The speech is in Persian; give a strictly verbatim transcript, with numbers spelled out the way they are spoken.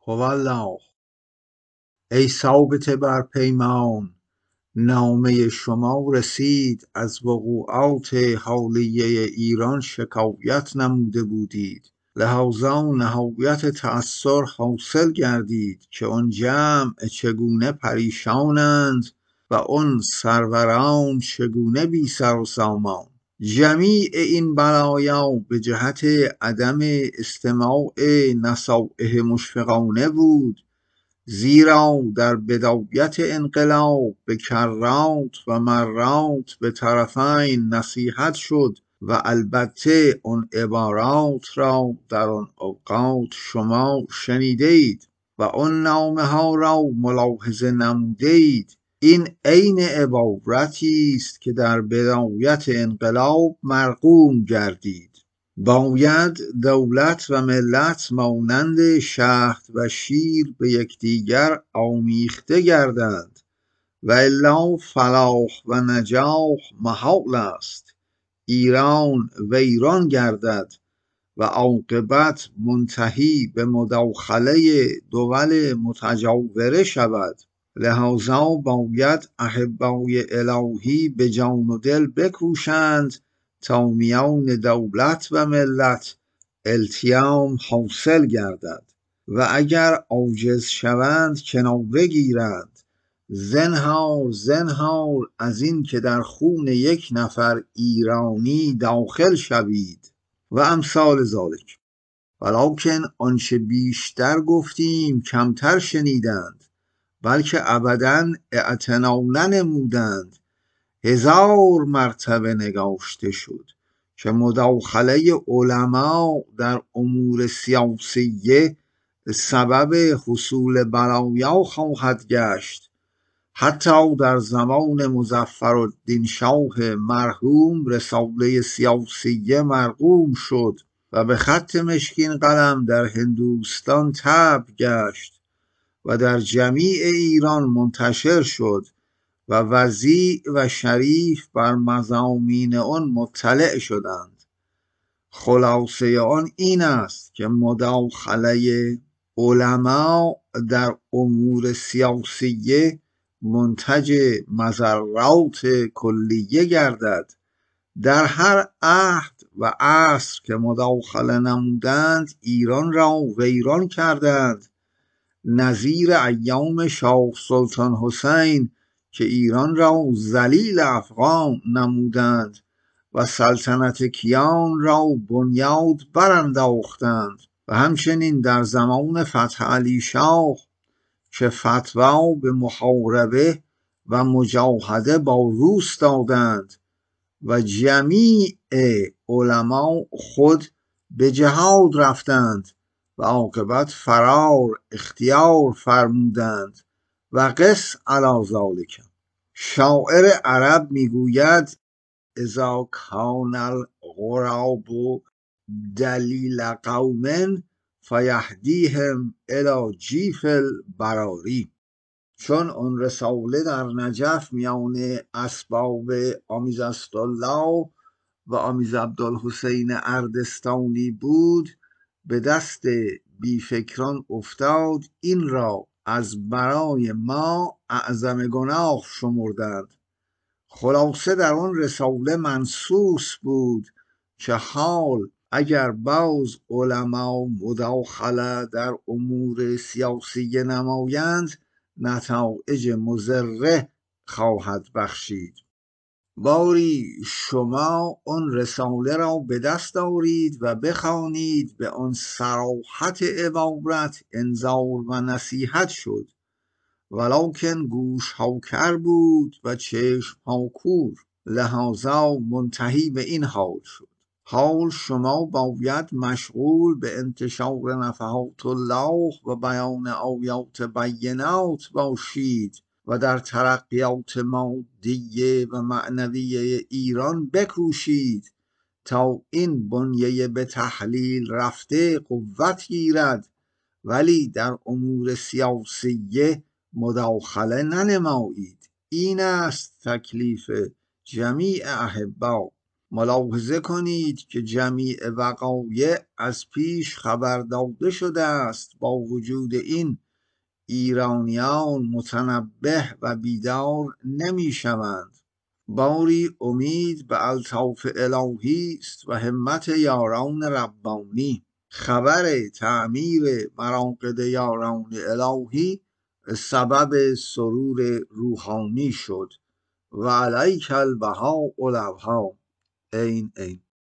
هوالله. ای ثابت بر پیمان، نامه شما رسید، از وقوعات حالیه ایران شکایت نموده بودید، لذا نهایت تأثر حاصل گردید که آن جمع چگونه پریشانند و آن سروران چگونه بی سر و سامان. جمیع این بلایا به جهت عدم استماع نصائح مشفقانه بود، زیرا در بدایت انقلاب به کرات و مرات به طرفین نصیحت شد و البته آن عبارات را در آن اوقات شما شنیده اید و آن نامه ها را ملاحظه نموده اید. این عین عبارتی است که در بدایت انقلاب مرقوم گردید. باید دولت و ملت مانند شهد و شیر به یکدیگر آمیخته گردند و الا فلاح و نجاح محال است. ایران ویران گردد و عاقبت منتهی به مداخله دول متجاوره شود. لذا باید احبای الهی به جان و دل بکوشند تا میان دولت و ملت التیام حاصل گردد و اگر عاجز شوند کناره گیرند. زنهار زنهار از این که در خون یک نفر ایرانی داخل شوید و امثال ذالک. ولکن آنچه بیشتر گفتیم کمتر شنیدند، بلکه ابداً اعتنا ننمودند. هزار مرتبه نگاشته شد که مداخله علما در امور سیاسیه سبب حصول بلایا خواهد گشت. حتی در زمان مظفرالدین شاه مرحوم رساله سیاسیه مرقوم شد و به خط مشکین قلم در هندوستان طبع گشت و در جمیع ایران منتشر شد و وضیع و شریف بر مضامین آن مطلع شدند. خلاصه آن این است که مداخله علما در امور سیاسیه منتج مضرات کلیه گردد. در هر عهد و عصر که مداخله نمودند ایران را ویران کردند، نظیر ایام شاه سلطان حسین که ایران را ذلیل افغان نمودند و سلطنت کیان را بنیاد برانداختند و همچنین در زمان فتح علی شاه که فتوا به محاربه و مجاهده با روس دادند و جمیع علما خود به جهاد رفتند و عاقبت فرار اختیار فرمودند و قس علی ذالک. شاعر عرب میگوید اذا کان الغراب دلیل قوم فیهدیهم الی جیف البراری. چون اون رساله در نجف میان اسباب آمیز اسدالله و آمیز عبدالحسین اردستانی بود، به دست بیفکران افتاد، این را از برای ما اعظم گناه شمردند. خلاصه در آن رساله منصوص بود که حال اگر باز علما مداخله در امور سیاسی نمایند نتایج مضره خواهد بخشید. باری شما آن رساله را به دست آورید و بخوانید. به آن صراحت عبارت انذار و نصیحت شد، ولکن گوش ها کر بود و چشم ها کور، لذا منتهی به این حال شد. حال شما باید مشغول به انتشار نفحات الله و بیان آیات بینات باشید و در ترقیات مادیه و معنویه ایران بکوشید تا این بنیه به تحلیل رفته قوت گیرد، ولی در امور سیاسیه مداخله ننمایید. این است تکلیف جمیع احبا. ملاحظه کنید که جمیع وقایع از پیش خبر داده شده است، با وجود این ایرانیان متنبه و بیدار نمی شوند. باری امید به الطاف الهی است و همت یاران ربانی. خبر تعمیر مراقد یاران الهی سبب سرور روحانی شد و علیک البهاء الابها. عین عین